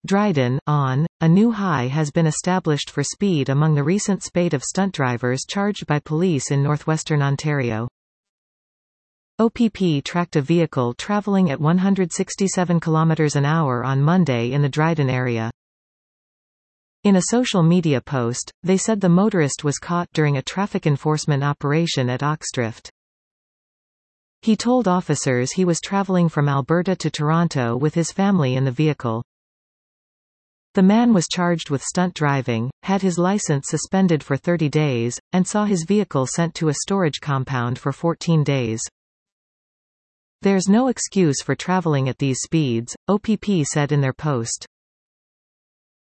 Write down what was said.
Dryden, on. A new high has been established for speed among the recent spate of stunt drivers charged by police in northwestern Ontario. OPP tracked a vehicle travelling at 167 km an hour on Monday in the Dryden area. In a social media post, they said the motorist was caught during a traffic enforcement operation at Oxdrift. He told officers he was travelling from Alberta to Toronto with his family in the vehicle. The man was charged with stunt driving, had his license suspended for 30 days, and saw his vehicle sent to a storage compound for 14 days. There's no excuse for traveling at these speeds, OPP said in their post.